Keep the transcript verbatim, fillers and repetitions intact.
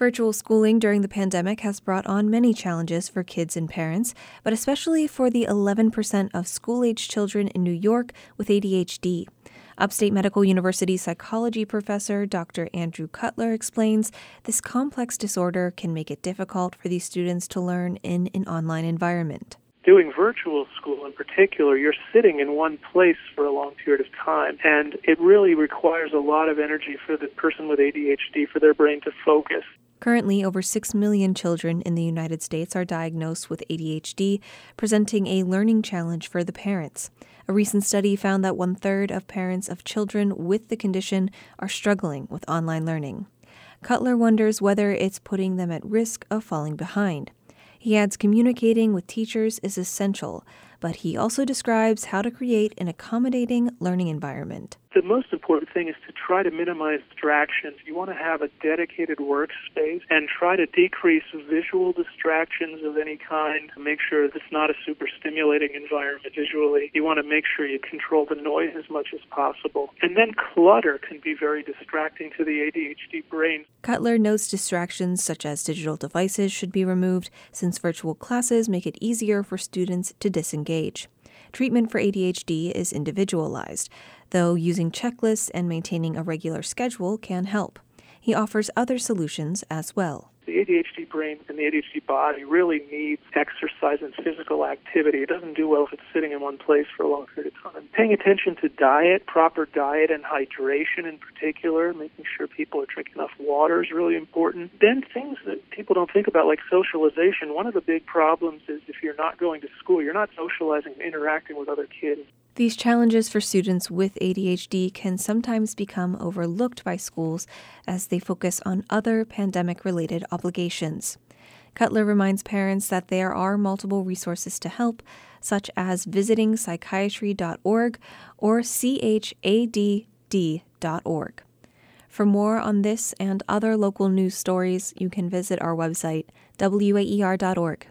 Virtual schooling during the pandemic has brought on many challenges for kids and parents, but especially for the eleven percent of school-aged children in New York with A D H D. Upstate Medical University psychology professor Doctor Andrew Cutler explains this complex disorder can make it difficult for these students to learn in an online environment. Doing virtual school in particular, you're sitting in one place for a long period of time, and it really requires a lot of energy for the person with A D H D for their brain to focus. Currently, over six million children in the United States are diagnosed with A D H D, presenting a learning challenge for the parents. A recent study found that one-third of parents of children with the condition are struggling with online learning. Cutler wonders whether it's putting them at risk of falling behind. He adds communicating with teachers is essential, but he also describes how to create an accommodating learning environment. The most important thing is to try to minimize distractions. You want to have a dedicated workspace and try to decrease visual distractions of any kind to make sure that it's not a super stimulating environment visually. You want to make sure you control the noise as much as possible. And then clutter can be very distracting to the A D H D brain. Cutler notes distractions such as digital devices should be removed since virtual classes make it easier for students to disengage. Treatment for A D H D is individualized, though using checklists and maintaining a regular schedule can help. He offers other solutions as well. The A D H D brain and the A D H D body really needs exercise and physical activity. It doesn't do well if it's sitting in one place for a long period of time. Paying attention to diet, proper diet and hydration in particular, making sure people are drinking enough water is really important. Then things that people don't think about, like socialization. One of the big problems is if you're not going to school, you're not socializing and interacting with other kids. These challenges for students with A D H D can sometimes become overlooked by schools as they focus on other pandemic-related obligations. Cutler reminds parents that there are multiple resources to help, such as visiting psychiatry dot org or C H A D D dot org. For more on this and other local news stories, you can visit our website, W A E R dot org.